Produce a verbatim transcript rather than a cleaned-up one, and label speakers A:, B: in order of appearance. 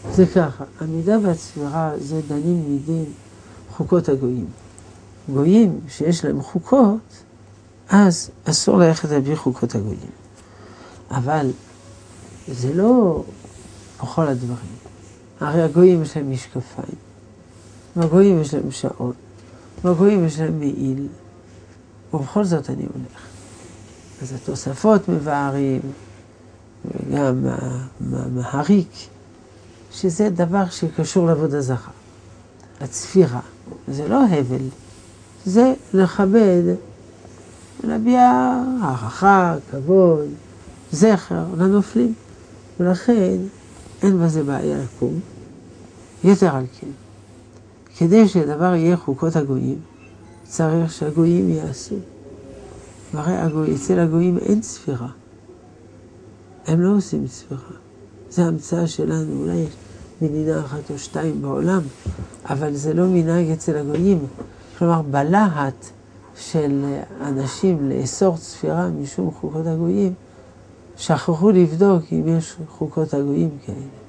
A: זה ככה, המידה והספירה זה דנים מדין חוקות הגויים. גויים שיש להם חוקות, אז אסור ללכת על פי חוקות הגויים. אבל זה לא בכל הדברים. הרי הגויים יש להם משקפיים, והגויים יש להם שעון, והגויים יש להם מעיל, ובכל זאת אני הולך. אז התוספות מבארים, וגם מהריק, שזה דבר שקשור לעבודה זרה. הצפירה, זה לא הבל, זה לכבד, להביע הערכה, כבוד, זכר לנופלים, ולכן אין בזה בעיה לקום. יתר על כן, כדי שדבר יהיה חוקות הגויים, צריך שהגויים יעשו. והרי הגוי, אצל הגויים אין ספירה. הם לא עושים ספירה. זה המצאה שלנו, אולי יש מדינה אחת או שתיים בעולם, אבל זה לא מנהג אצל הגויים. כלומר, בלהט של אנשים לאסור ספירה משום חוקות הגויים, שכחו לבדוק אם יש חוקות הגויים כאלה.